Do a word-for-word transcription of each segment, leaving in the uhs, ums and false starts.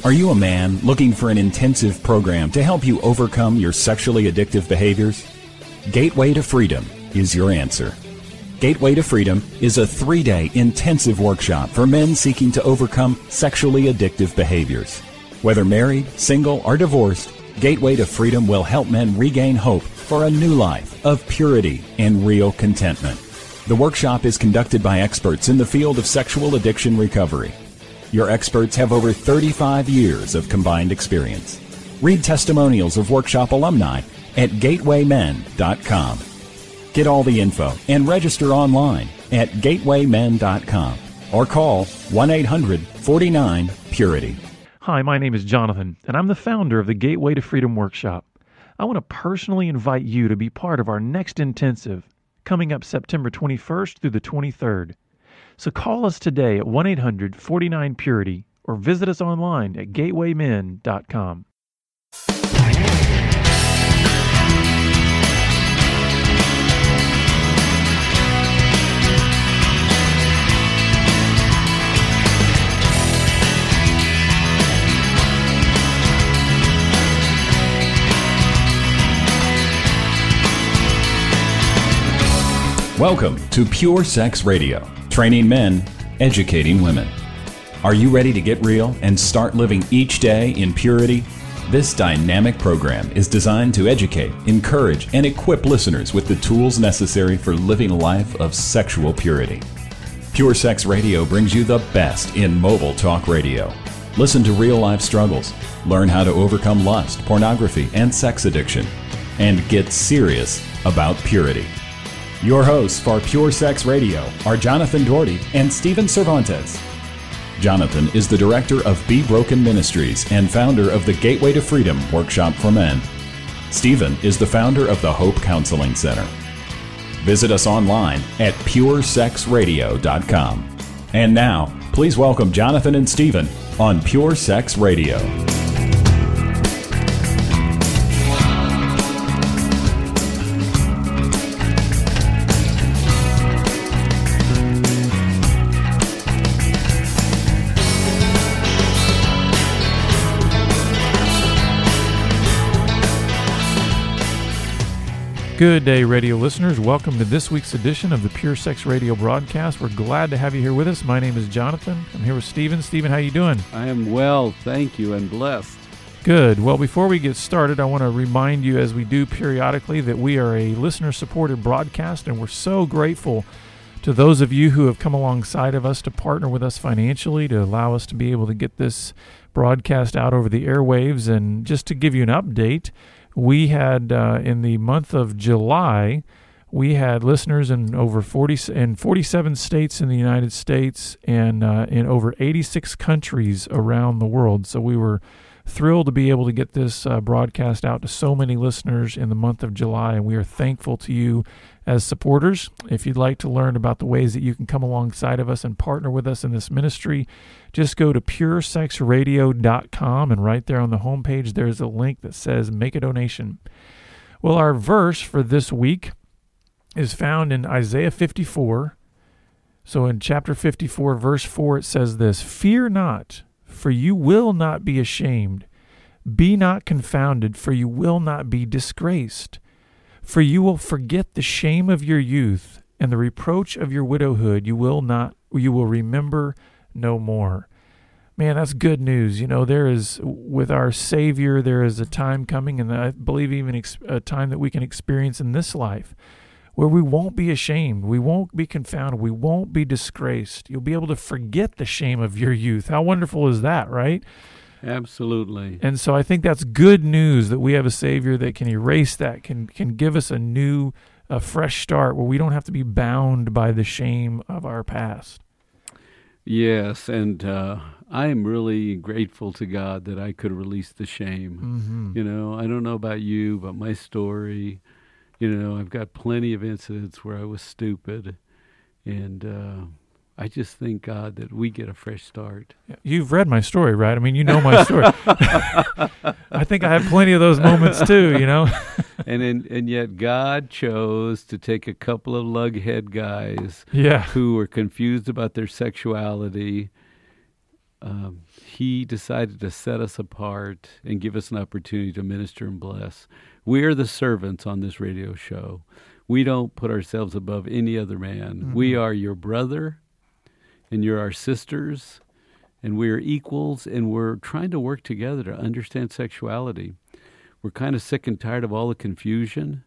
Are you a man looking for an intensive program to help you overcome your sexually addictive behaviors? Gateway to Freedom is your answer. Gateway to Freedom is a three-day intensive workshop for men seeking to overcome sexually addictive behaviors. Whether married, single, or divorced, Gateway to Freedom will help men regain hope for a new life of purity and real contentment. The workshop is conducted by experts in the field of sexual addiction recovery. Your experts have over thirty-five years of combined experience. Read testimonials of workshop alumni at gateway men dot com. Get all the info and register online at gateway men dot com or call one eight hundred, four nine, purity. Hi, my name is Jonathan, and I'm the founder of the Gateway to Freedom Workshop. I want to personally invite you to be part of our next intensive, coming up September twenty-first through the twenty-third. So call us today at one eight hundred, four nine, purity or visit us online at gateway men dot com. Welcome to Pure Sex Radio, training men, educating women. Are you ready to get real and start living each day in purity? This dynamic program is designed to educate, encourage, and equip listeners with the tools necessary for living a life of sexual purity. Pure Sex Radio brings you the best in mobile talk radio. Listen to real-life struggles, learn how to overcome lust, pornography, and sex addiction, and get serious about purity. Your hosts for Pure Sex Radio are Jonathan Doherty and Stephen Cervantes. Jonathan is the director of Be Broken Ministries and founder of the Gateway to Freedom Workshop for Men. Stephen is the founder of the Hope Counseling Center. Visit us online at pure sex radio dot com. And now, please welcome Jonathan and Stephen on Pure Sex Radio. Good day, radio listeners. Welcome to this week's edition of the Pure Sex Radio broadcast. We're glad to have you here with us. My name is Jonathan. I'm here with Stephen. Stephen, how you doing? I am well, thank you, and blessed. Good. Well, before we get started, I want to remind you, as we do periodically, that we are a listener-supported broadcast, and we're so grateful to those of you who have come alongside of us to partner with us financially to allow us to be able to get this broadcast out over the airwaves. And just to give you an update, we had, uh, in the month of July, we had listeners in over forty in forty-seven states in the United States and uh, in over eighty-six countries around the world. So we were thrilled to be able to get this uh, broadcast out to so many listeners in the month of July, and we are thankful to you as supporters. If you'd like to learn about the ways that you can come alongside of us and partner with us in this ministry, just go to pure sex radio dot com, and right there on the homepage there's a link that says make a donation. Well, our verse for this week is found in Isaiah fifty-four. So in chapter fifty-four, verse four, it says this: "Fear not, for you will not be ashamed. Be not confounded, for you will not be disgraced. For you will forget the shame of your youth, and the reproach of your widowhood you will not, you will remember no more." Man, that's good news. You know, there is, with our Savior, there is a time coming, and I believe even ex- a time that we can experience in this life, where we won't be ashamed, we won't be confounded, we won't be disgraced. You'll be able to forget the shame of your youth. How wonderful is that, right? Absolutely. And so I think that's good news that we have a Savior that can erase that, can can give us a new, a fresh start where we don't have to be bound by the shame of our past. Yes, and uh, I am really grateful to God that I could release the shame. Mm-hmm. You know, I don't know about you, but my story, you know, I've got plenty of incidents where I was stupid, and uh, I just thank God that we get a fresh start. You've read my story, right? I mean, you know my story. I think I have plenty of those moments too, you know. and in, and yet God chose to take a couple of lughead guys yeah. who were confused about their sexuality um, he decided to set us apart and give us an opportunity to minister and bless. We are the servants on this radio show. We don't put ourselves above any other man. Mm-hmm. We are your brother, and you're our sisters, and we're equals, and we're trying to work together to understand sexuality. We're kind of sick and tired of all the confusion.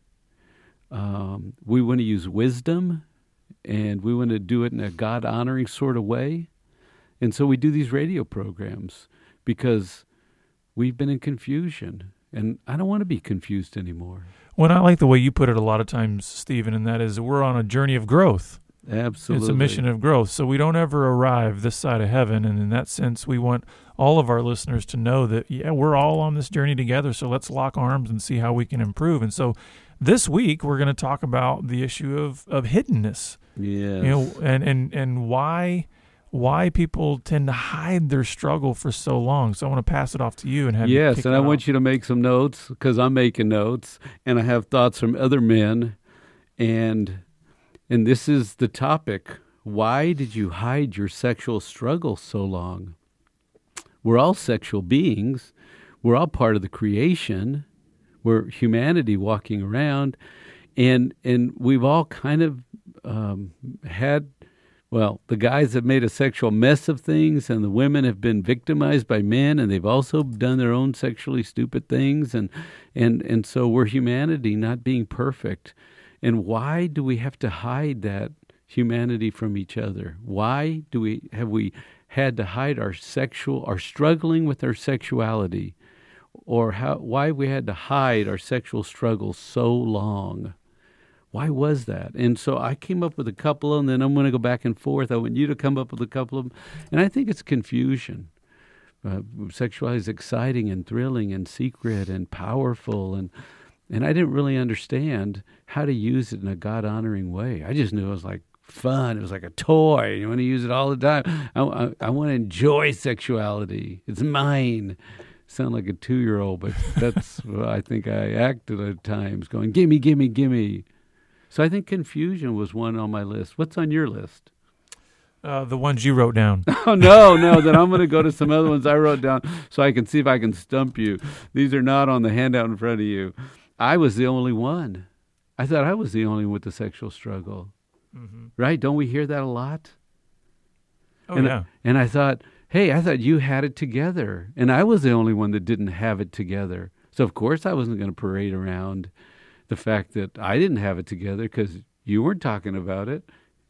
Um, we want to use wisdom, and we want to do it in a God-honoring sort of way. And so we do these radio programs because we've been in confusion, and I don't want to be confused anymore. Well, I like the way you put it a lot of times, Stephen, and that is we're on a journey of growth. Absolutely. It's a mission of growth. So we don't ever arrive this side of heaven, and in that sense, we want all of our listeners to know that, yeah, we're all on this journey together, so let's lock arms and see how we can improve. And so this week, we're going to talk about the issue of, of hiddenness. Yes. You know, and, and, and why... why people tend to hide their struggle for so long. So I want to pass it off to you and have yes, you kick and it I off. want you to make some notes because I'm making notes, and I have thoughts from other men, and and this is the topic. Why did you hide your sexual struggle so long? We're all sexual beings. We're all part of the creation. We're humanity walking around, and and we've all kind of um, had... Well, the guys have made a sexual mess of things, and the women have been victimized by men, and they've also done their own sexually stupid things, and and and so we're humanity not being perfect. And why do we have to hide that humanity from each other? Why do we have we had to hide our sexual, our struggling with our sexuality, or how why we had to hide our sexual struggles so long? Why was that? And so I came up with a couple of them, and then I'm going to go back and forth. I want you to come up with a couple of them. And I think it's confusion. Uh, sexuality is exciting and thrilling and secret and powerful. And and I didn't really understand how to use it in a God-honoring way. I just knew it was like fun. It was like a toy. You want to use it all the time. I, I, I want to enjoy sexuality. It's mine. Sound like a two-year-old, but that's what I think I acted at times, going, gimme, gimme, gimme. So I think confusion was one on my list. What's on your list? Uh, the ones you wrote down. Oh, no, no, then I'm going to go to some other ones I wrote down so I can see if I can stump you. These are not on the handout in front of you. I was the only one. I thought I was the only one with the sexual struggle. Mm-hmm. Right? Don't we hear that a lot? Oh, and, yeah. And I thought, hey, I thought you had it together. And I was the only one that didn't have it together. So, of course, I wasn't going to parade around the fact that I didn't have it together because you weren't talking about it.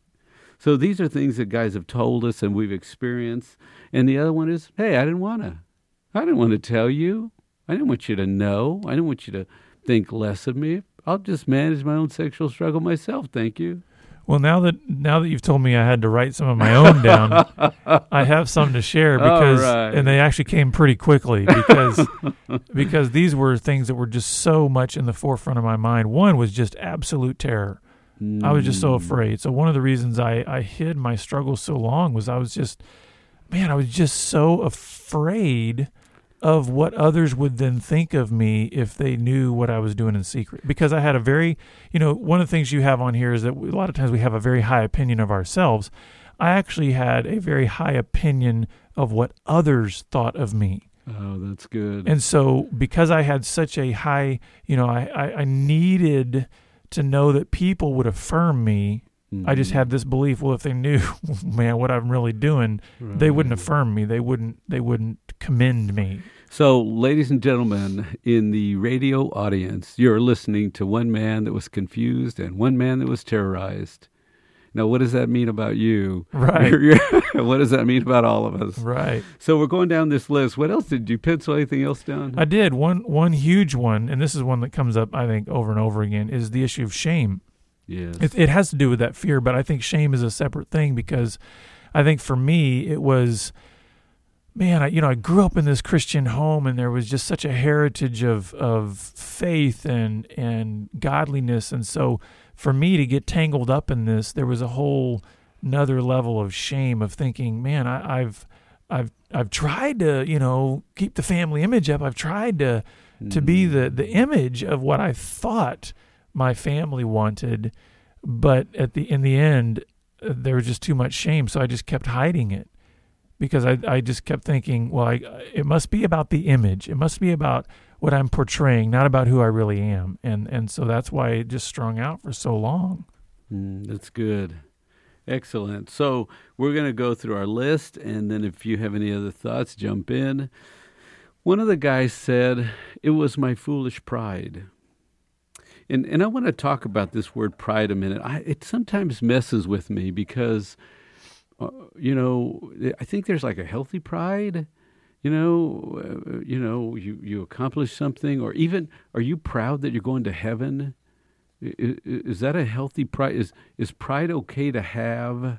So these are things that guys have told us and we've experienced. And the other one is, hey, I didn't want to. I didn't want to tell you. I didn't want you to know. I didn't want you to think less of me. I'll just manage my own sexual struggle myself, thank you. Well, now that now that you've told me I had to write some of my own down, I have some to share because, right. and they actually came pretty quickly because because these were things that were just so much in the forefront of my mind. One was just absolute terror. Mm. I was just so afraid. So one of the reasons I, I hid my struggle so long was I was just, man, I was just so afraid of what others would then think of me if they knew what I was doing in secret. Because I had a very, you know, one of the things you have on here is that a lot of times we have a very high opinion of ourselves. I actually had a very high opinion of what others thought of me. Oh, that's good. And so because I had such a high, you know, I, I, I needed to know that people would affirm me. Mm-hmm. I just had this belief, well, if they knew, man, what I'm really doing, right. they wouldn't affirm me. They wouldn't, they wouldn't commend me. So, ladies and gentlemen, in the radio audience, you're listening to one man that was confused and one man that was terrorized. Now, what does that mean about you? Right. You're, you're, what does that mean about all of us? Right. So we're going down this list. What else? Did you pencil anything else down? I did. One one huge one, and this is one that comes up, I think, over and over again, is the issue of shame. Yes. It, it has to do with that fear, but I think shame is a separate thing because I think for me it was, man, I, you know, I grew up in this Christian home and there was just such a heritage of of faith and and godliness. And so for me to get tangled up in this, there was a whole another level of shame of thinking, man, I, I've I've I've tried to, you know, keep the family image up. I've tried to mm. to be the, the image of what I thought my family wanted, but at the in the end, uh, there was just too much shame, so I just kept hiding it. because I, I just kept thinking, well, I, it must be about the image. It must be about what I'm portraying, not about who I really am. And and so that's why it just strung out for so long. Mm, that's good. Excellent. So we're going to go through our list, and then if you have any other thoughts, jump in. One of the guys said, it was my foolish pride. And and I want to talk about this word pride a minute. I, it sometimes messes with me because, uh, you know, I think there's like a healthy pride. You know, uh, you know, you, you accomplish something, or even, are you proud that you're going to heaven? Is, is that a healthy pride? Is is pride okay to have?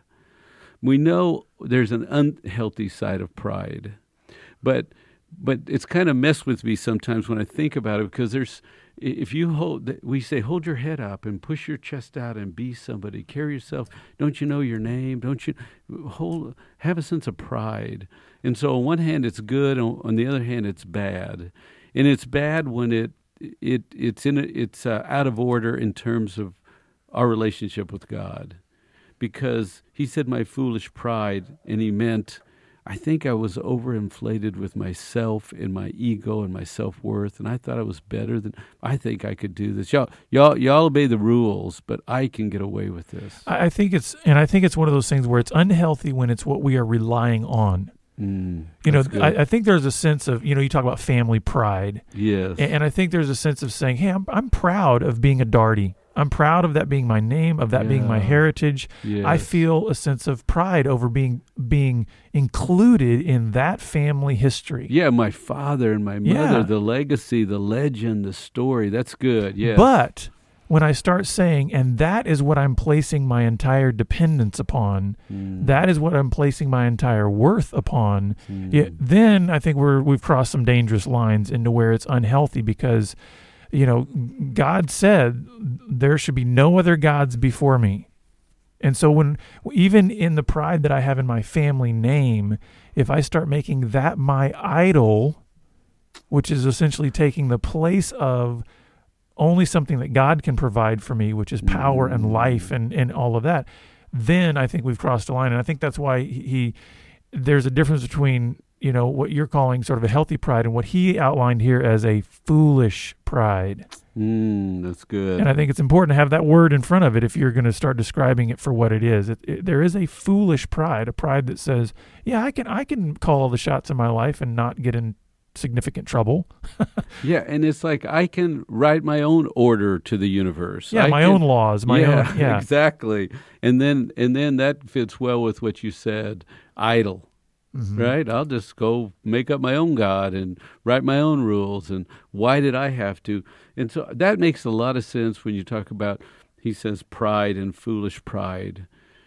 We know there's an unhealthy side of pride, but but it's kind of messed with me sometimes when I think about it, because there's, if you hold, we say, hold your head up and push your chest out and be somebody, carry yourself. Don't you know your name? Don't you hold, have a sense of pride? And so on one hand, it's good. On, on the other hand, it's bad. And it's bad when it, it, it's in, a, it's uh, out of order in terms of our relationship with God, because he said my foolish pride, and he meant, I think I was overinflated with myself and my ego and my self-worth, and I thought I was better than, I think I could do this. Y'all, y'all, y'all obey the rules, but I can get away with this. I think it's, and I think it's one of those things where it's unhealthy when it's what we are relying on. Mm, you know, I, I think there's a sense of, you know, you talk about family pride. Yes. And, and I think there's a sense of saying, hey, I'm, I'm proud of being a Darty. I'm proud of that being my name, of that yeah. being my heritage. Yes. I feel a sense of pride over being being included in that family history. Yeah, my father and my mother, yeah. the legacy, the legend, the story. That's good, yeah. But when I start saying, and that is what I'm placing my entire dependence upon, mm. that is what I'm placing my entire worth upon, mm. yeah, then I think we're we've crossed some dangerous lines into where it's unhealthy, because you know, God said there should be no other gods before me. And so when, even in the pride that I have in my family name, if I start making that my idol, which is essentially taking the place of only something that God can provide for me, which is power mm. and life and, and all of that, then I think we've crossed a line. And I think that's why he, he there's a difference between, you know, what you're calling sort of a healthy pride and what he outlined here as a foolish pride. Mm, that's good. And I think it's important to have that word in front of it if you're going to start describing it for what it is. It, it, there is a foolish pride, a pride that says, yeah, I can I can call all the shots in my life and not get in significant trouble. Yeah, and it's like I can write my own order to the universe. Yeah, I my can, own laws, my yeah, own. Yeah, exactly. And then and then that fits well with what you said, idol. Mm-hmm. Right? I'll just go make up my own God and write my own rules. And why did I have to? And so that makes a lot of sense when you talk about, he says, pride and foolish pride,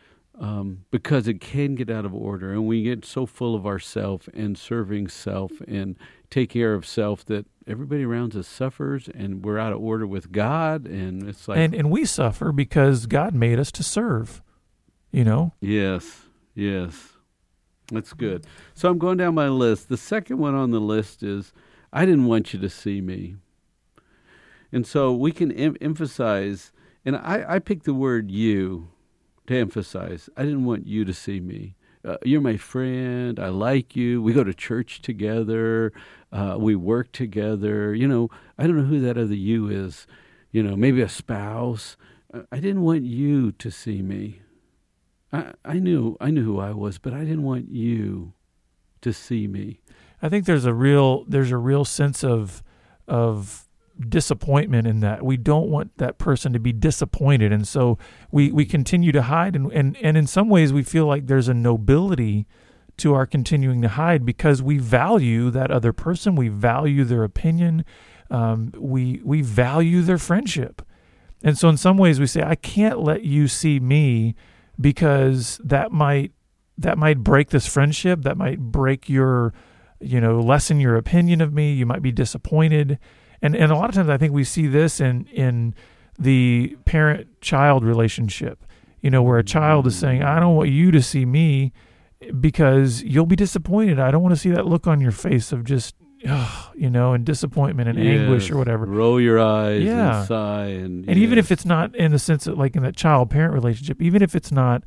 um, because it can get out of order. And we get so full of ourself and serving self and take care of self that everybody around us suffers, and we're out of order with God. And it's like, and and we suffer because God made us to serve. You know? Yes. Yes. That's good. So I'm going down my list. The second one on the list is, I didn't want you to see me. And so we can em- emphasize, and I, I picked the word you to emphasize. I didn't want you to see me. Uh, you're my friend. I like you. We go to church together. Uh, we work together. You know, I don't know who that other you is. You know, maybe a spouse. I didn't want you to see me. I, I knew I knew who I was, but I didn't want you to see me. I think there's a real there's a real sense of of disappointment in that. We don't want that person to be disappointed, and so we, we continue to hide, and, and, and in some ways we feel like there's a nobility to our continuing to hide because we value that other person, we value their opinion, um, we we value their friendship. And so in some ways we say, I can't let you see me because that might that might break this friendship, that might break your, you know, lessen your opinion of me. You might be disappointed. And and a lot of times I think we see this in, in the parent-child relationship, you know, where a child is saying, I don't want you to see me because you'll be disappointed. I don't want to see that look on your face of just, oh, you know, and disappointment and yes. anguish or whatever. Roll your eyes yeah. and sigh. And, and yes. even if it's not in the sense of like in that child-parent relationship, even if it's not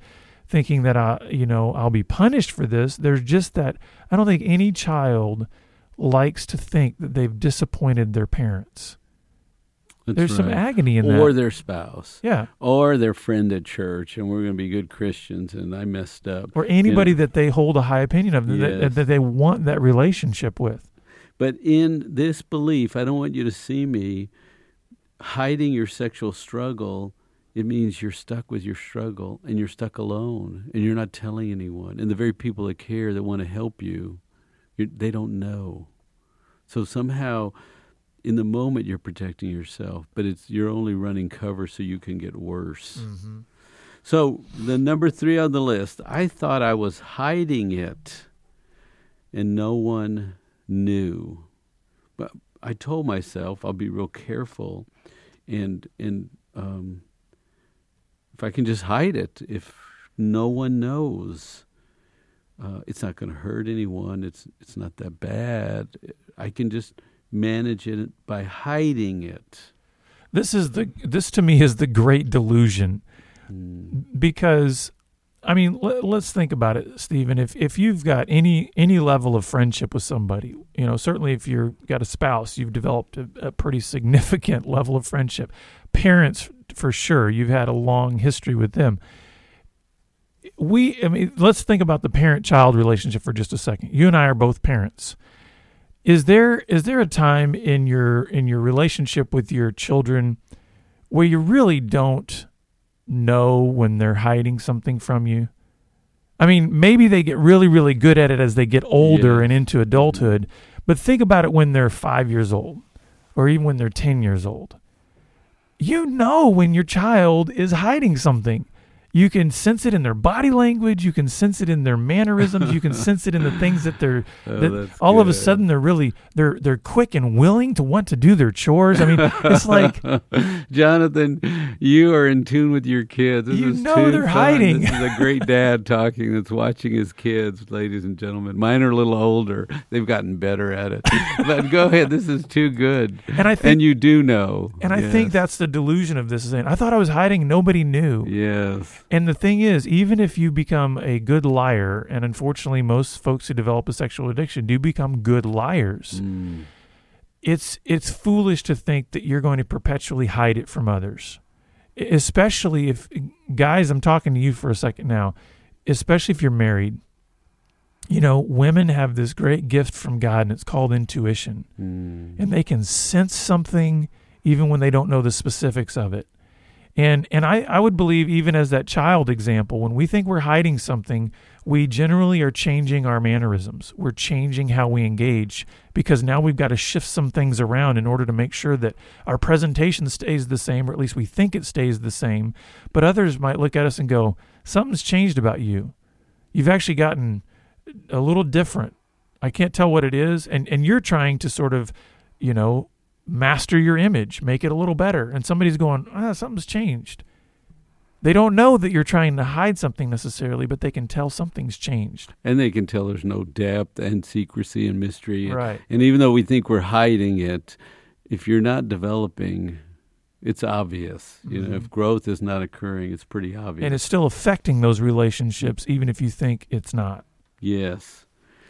thinking that I, you know, I'll be punished for this. There's just that I don't think any child likes to think that they've disappointed their parents. That's There's right. some agony in that. Or their spouse. Yeah. Or their friend at church, and we're going to be good Christians, and I messed up. Or anybody You know? that they hold a high opinion of, Yes. that, that they want that relationship with. But in this belief, I don't want you to see me hiding your sexual struggle. It means you're stuck with your struggle, and you're stuck alone, and you're not telling anyone. And the very people that care, that want to help you, you're, they don't know. So somehow, in the moment, you're protecting yourself, but it's you're only running cover so you can get worse. Mm-hmm. So the number three on the list, I thought I was hiding it, and no one knew. But I told myself I'll be real careful, and and um, if I can just hide it, if no one knows, uh, it's not going to hurt anyone. It's it's not that bad. I can just manage it by hiding it. This is the this to me is the great delusion, Mm. because I mean, let, let's think about it, Stephen. If if you've got any any level of friendship with somebody, you know, certainly if you've got a spouse, you've developed a, a pretty significant level of friendship. Parents, for sure, you've had a long history with them. We, I mean, let's think about the parent-child relationship for just a second. You and I are both parents. Is there is there a time in your in your relationship with your children where you really don't know when they're hiding something from you? I mean, maybe they get really, really good at it as they get older Yes. and into adulthood, but think about it when they're five years old or even when they're ten years old. You know when your child is hiding something. You can sense it in their body language. You can sense it in their mannerisms. You can sense it in the things that they're. Oh, that that's all of a good. sudden, they're really they're they're quick and willing to want to do their chores. I mean, it's like Jonathan, you are in tune with your kids. This You is know too they're fun. hiding. This is a great dad talking that's watching his kids, ladies and gentlemen. Mine are a little older. They've gotten better at it. But go ahead. This is too good. And I think and you do know. and I Yes. think that's the delusion of this. Is saying I thought I was hiding. Nobody knew. Yes. And the thing is, even if you become a good liar, and unfortunately most folks who develop a sexual addiction do become good liars, Mm. it's it's foolish to think that you're going to perpetually hide it from others. E- Especially if, guys, I'm talking to you for a second now, especially if you're married. You know, women have this great gift from God, and it's called intuition. Mm. And they can sense something even when they don't know the specifics of it. And and I, I would believe, even as that child example, when we think we're hiding something, we generally are changing our mannerisms. We're changing how we engage, because now we've got to shift some things around in order to make sure that our presentation stays the same, or at least we think it stays the same. But others might look at us and go, something's changed about you. You've actually gotten a little different. I can't tell what it is. And, and you're trying to sort of, you know, master your image, make it a little better. And somebody's going, ah, something's changed. They don't know that you're trying to hide something necessarily, but they can tell something's changed. And they can tell there's no depth and secrecy and mystery. Right. And even though we think we're hiding it, if you're not developing, it's obvious. You know, Mhm. if growth is not occurring, it's pretty obvious. And it's still affecting those relationships, even if you think it's not. Yes.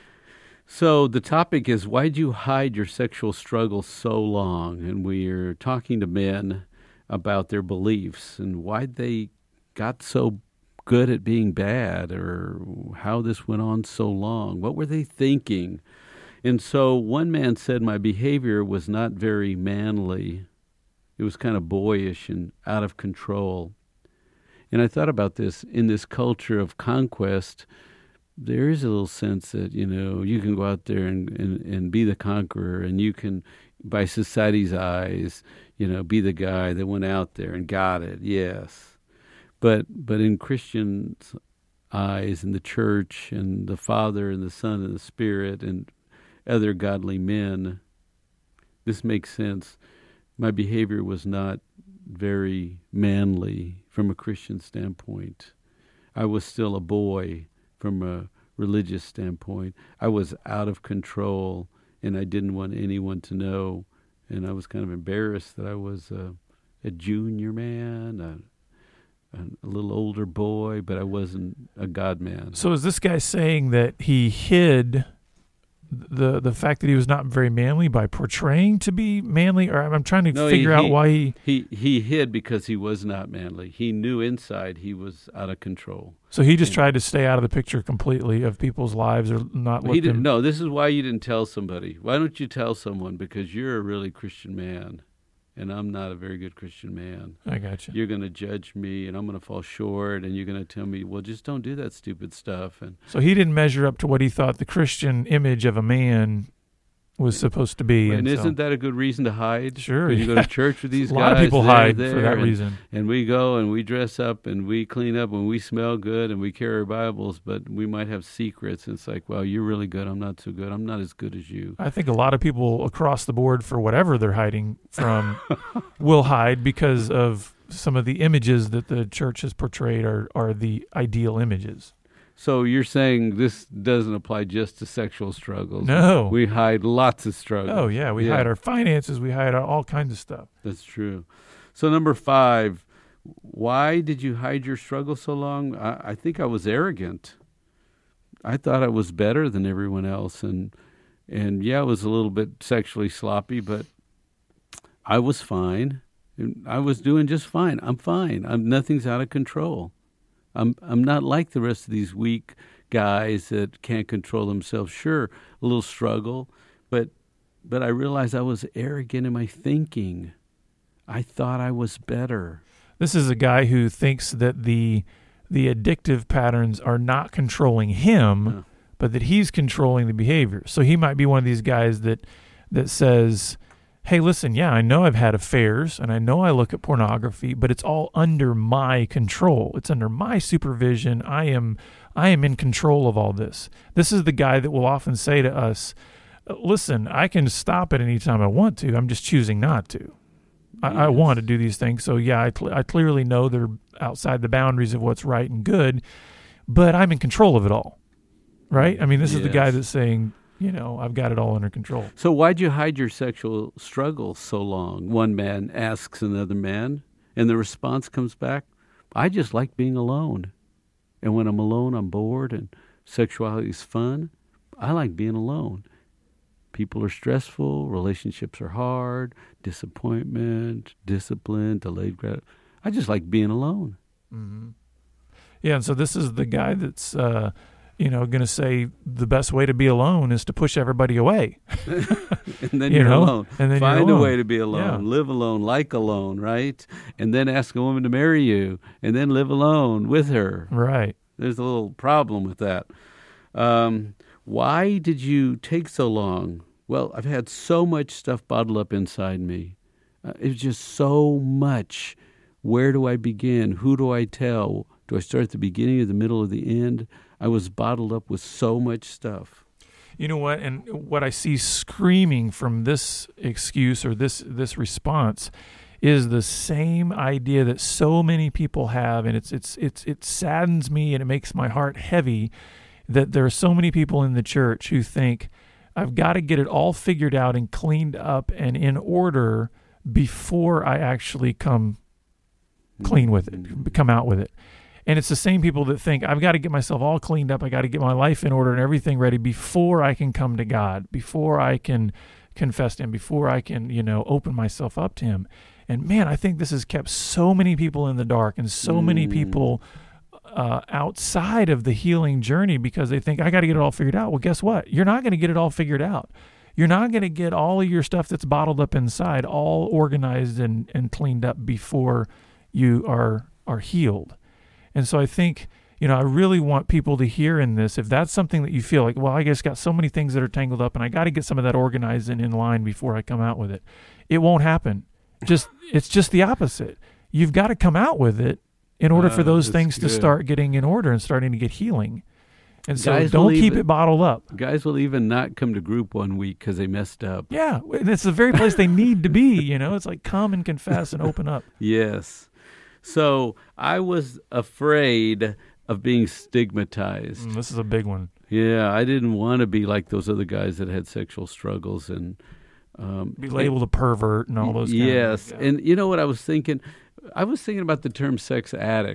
So the topic is, why'd you hide your sexual struggle so long? And we're talking to men about their beliefs and why they got so good at being bad, or how this went on so long. What were they thinking? And so one man said my behavior was not very manly. It was kind of boyish and out of control. And I thought about this in this culture of conquest. There is a little sense that, you know, you can go out there and, and, and be the conqueror, and you can, by society's eyes, you know, be the guy that went out there and got it, yes. But but in Christians' eyes, in the church, and the Father and the Son and the Spirit and other godly men, this makes sense. My behavior was not very manly from a Christian standpoint. I was still a boy from a religious standpoint. I was out of control, and I didn't want anyone to know. And I was kind of embarrassed that I was a, a junior man, a, a little older boy, but I wasn't a God man. So is this guy saying that he hid the the fact that he was not very manly by portraying to be manly? Or I'm trying to No, figure he, out he, why he... he he hid because he was not manly. He knew inside he was out of control. So he just And- tried to stay out of the picture completely of people's lives, or not let He didn't. them... No, this is why you didn't tell somebody. Why don't you tell someone? Because you're a really Christian man, and I'm not a very good Christian man. I got you. You're going to judge me, and I'm going to fall short, and you're going to tell me, well, just don't do that stupid stuff. And So he didn't measure up to what he thought the Christian image of a man was supposed to be. and so- isn't that a good reason to hide? Sure, 'Cause you go yeah. to church with these a guys. lot of people they're hide there, for that and, reason. And we go and we dress up and we clean up and we smell good and we carry Bibles, but we might have secrets. And it's like, well, you're really good. I'm not so good. I'm not as good as you. I think a lot of people across the board, for whatever they're hiding from, will hide because of some of the images that the church has portrayed are, are the ideal images. So you're saying this doesn't apply just to sexual struggles? No. We hide lots of struggles. Oh, yeah. We Yeah. hide our finances. We hide our, all kinds of stuff. That's true. So number five, why did you hide your struggle so long? I, I think I was arrogant. I thought I was better than everyone else. And, and yeah, I was a little bit sexually sloppy, but I was fine. And I was doing just fine. I'm fine. I'm, nothing's out of control. I'm I'm not like the rest of these weak guys that can't control themselves. Sure, a little struggle, but but I realized I was arrogant in my thinking. I thought I was better. This is a guy who thinks that the the addictive patterns are not controlling him, Yeah. but that he's controlling the behavior. So he might be one of these guys that that says, hey, listen, yeah, I know I've had affairs and I know I look at pornography, but it's all under my control. It's under my supervision. I am I am in control of all this. This is the guy that will often say to us, listen, I can stop at any time I want to. I'm just choosing not to. I, I Yes. want to do these things. So, yeah, I, cl- I clearly know they're outside the boundaries of what's right and good, but I'm in control of it all, right? I mean, this is the guy Yes. that's saying, you know, I've got it all under control. So why'd you hide your sexual struggle so long? One man asks another man, and the response comes back, I just like being alone. And when I'm alone, I'm bored, and sexuality is fun. I like being alone. People are stressful, relationships are hard, disappointment, discipline, delayed grat. I just like being alone. Mm-hmm. Yeah, and so this is the guy that's, uh, you know, going to say the best way to be alone is to push everybody away. And then You you're know? alone. And then Find you're a alone. way to be alone. Yeah. Live alone, like alone, right? And then ask a woman to marry you, and then live alone with her. Right. There's a little problem with that. Um, why did you take so long? Well, I've had so much stuff bottled up inside me. Uh, it was just so much. Where do I begin? Who do I tell? Do I start at the beginning or the middle or the end? I was bottled up with so much stuff. You know what? And what I see screaming from this excuse or this this response is the same idea that so many people have, and it's it's it's it saddens me and it makes my heart heavy that there are so many people in the church who think I've got to get it all figured out and cleaned up and in order before I actually come clean with it, come out with it. And it's the same people that think I've got to get myself all cleaned up. I got to get my life in order and everything ready before I can come to God, before I can confess to Him, before I can, you know, open myself up to Him. And man, I think this has kept so many people in the dark and so mm. many people uh, outside of the healing journey because they think I got to get it all figured out. Well, guess what? You're not going to get it all figured out. You're not going to get all of your stuff that's bottled up inside all organized and, and cleaned up before you are are healed. And so I think, you know, I really want people to hear in this, if that's something that you feel like, well, I just got so many things that are tangled up and I got to get some of that organized and in line before I come out with it. It won't happen. Just it's just the opposite. You've got to come out with it in order uh, for those things good. to start getting in order and starting to get healing. And so Guys don't will keep even, it bottled up. Guys will even not come to group one week because they messed up. Yeah, and it's the very place they need to be, you know. It's like come and confess and open up. Yes. So I was afraid of being stigmatized. Mm, this is a big one. Yeah, I didn't want to be like those other guys that had sexual struggles and um, be labeled a pervert and all those. Yes, kind of, yeah. And you know what I was thinking? I was thinking about the term sex addict.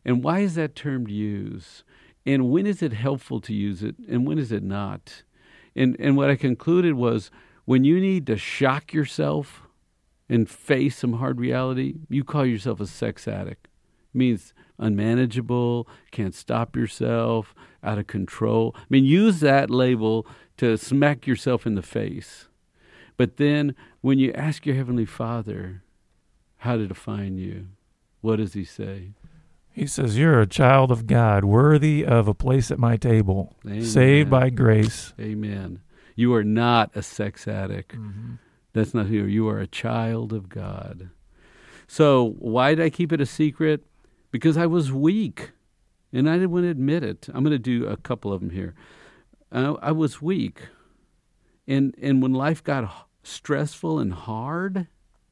And why is that term used? And when is it helpful to use it? And when is it not? And and what I concluded was, when you need to shock yourself and face some hard reality, you call yourself a sex addict. It means unmanageable, can't stop yourself, out of control. I mean, use that label to smack yourself in the face. But then when you ask your Heavenly Father how to define you, what does he say? He says, you're a child of God, worthy of a place at my table, Amen. Saved by grace. Amen. You are not a sex addict. Mm-hmm. That's not who you are. You are a child of God. So why did I keep it a secret? Because I was weak, and I didn't want to admit it. I'm going to do a couple of them here. Uh, I was weak, and and when life got stressful and hard,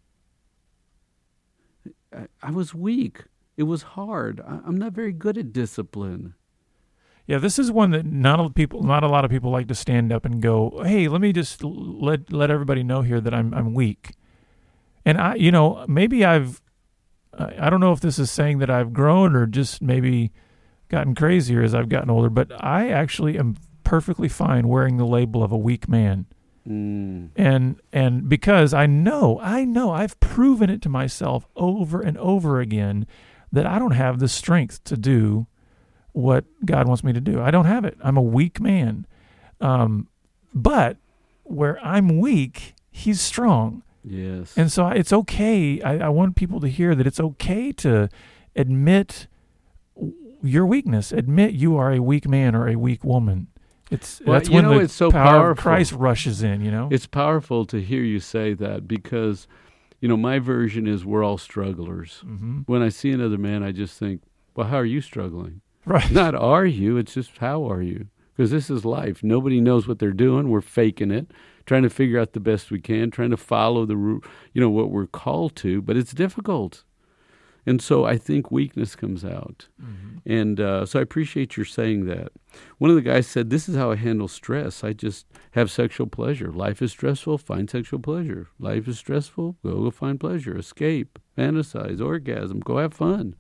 I, I was weak. It was hard. I, I'm not very good at discipline. Yeah, this is one that not a people, not a lot of people like to stand up and go, "Hey, let me just let let everybody know here that I'm I'm weak." And I, you know, maybe I've, I don't know if this is saying that I've grown or just maybe gotten crazier as I've gotten older, but I actually am perfectly fine wearing the label of a weak man. Mm. And and because I know, I know, I've proven it to myself over and over again that I don't have the strength to do what God wants me to do. I don't have it. I'm a weak man. Um, but where I'm weak, he's strong. Yes. And so it's okay. I, I want people to hear that it's okay to admit your weakness. Admit you are a weak man or a weak woman. It's well, that's you when know, the it's so power powerful. of Christ rushes in, you know? It's powerful to hear you say that because, you know, my version is we're all strugglers. Mm-hmm. When I see another man, I just think, well, how are you struggling? Right. Not are you, it's just how are you? Because this is life. Nobody knows what they're doing. We're faking it, trying to figure out the best we can, trying to follow the, you know, what we're called to, but it's difficult. And so I think weakness comes out. Mm-hmm. And uh, so I appreciate your saying that. One of the guys said, this is how I handle stress. I just have sexual pleasure. Life is stressful, find sexual pleasure. Life is stressful, go, go find pleasure. Escape, fantasize, orgasm, go have fun.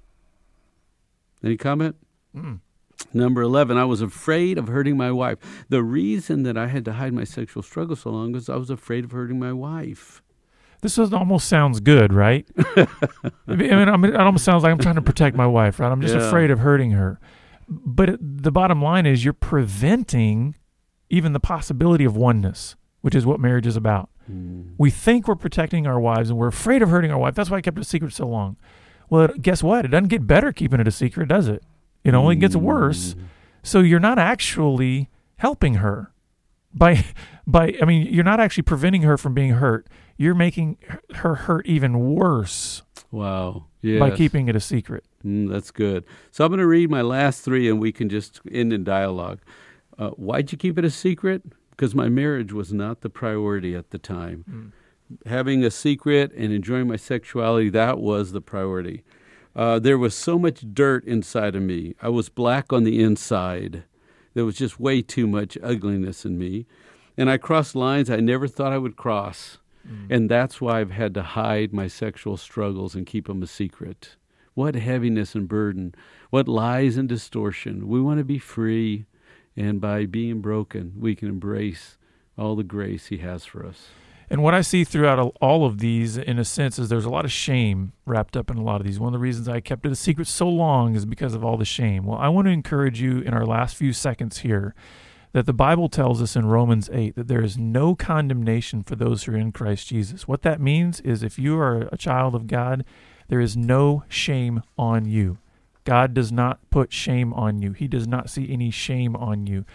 Any comment? Mm. Number eleven, I was afraid of hurting my wife. The reason that I had to hide my sexual struggle so long is I was afraid of hurting my wife. This is, almost sounds good, right? I mean, I mean, it almost sounds like I'm trying to protect my wife, right? I'm just Yeah. afraid of hurting her. But it, the bottom line is you're preventing even the possibility of oneness, which is what marriage is about. Mm. We think we're protecting our wives, and we're afraid of hurting our wife. That's why I kept it a secret so long. Well, it, guess what? It doesn't get better keeping it a secret, does it? It only gets worse. So you're not actually helping her. By, by, I mean, you're not actually preventing her from being hurt. You're making her hurt even worse. Wow. Yes. By keeping it a secret. Mm, that's good. So I'm going to read my last three, and we can just end in dialogue. Uh, why'd you keep it a secret? Because my marriage was not the priority at the time. Mm. Having a secret and enjoying my sexuality, that was the priority. Uh, there was so much dirt inside of me. I was black on the inside. There was just way too much ugliness in me. And I crossed lines I never thought I would cross. Mm. And that's why I've had to hide my sexual struggles and keep them a secret. What heaviness and burden. What lies and distortion. We want to be free. And by being broken, we can embrace all the grace he has for us. And what I see throughout all of these, in a sense, is there's a lot of shame wrapped up in a lot of these. One of the reasons I kept it a secret so long is because of all the shame. Well, I want to encourage you in our last few seconds here that the Bible tells us in Romans eight that there is no condemnation for those who are in Christ Jesus. What that means is if you are a child of God, there is no shame on you. God does not put shame on you. He does not see any shame on you.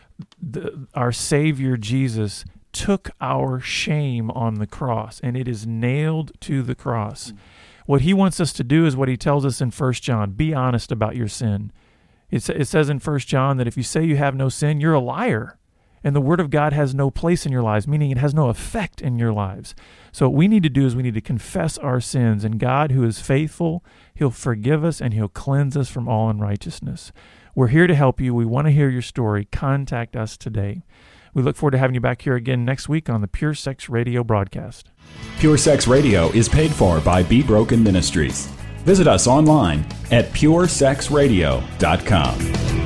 The, our Savior Jesus took our shame on the cross, and it is nailed to the cross. Mm. What he wants us to do is what he tells us in First John. Be honest about your sin. It, it says in First John that if you say you have no sin, you're a liar, and the Word of God has no place in your lives, meaning it has no effect in your lives. So what we need to do is we need to confess our sins, and God, who is faithful, he'll forgive us, and he'll cleanse us from all unrighteousness. We're here to help you. We want to hear your story. Contact us today. We look forward to having you back here again next week on the Pure Sex Radio broadcast. Pure Sex Radio is paid for by Be Broken Ministries. Visit us online at pure sex radio dot com.